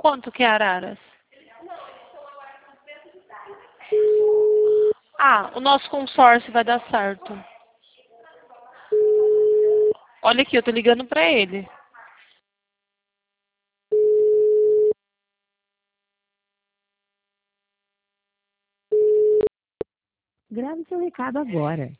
Quanto que é Araras? Ah, o nosso consórcio vai dar certo. Olha aqui, eu tô ligando pra ele. Grave seu recado agora.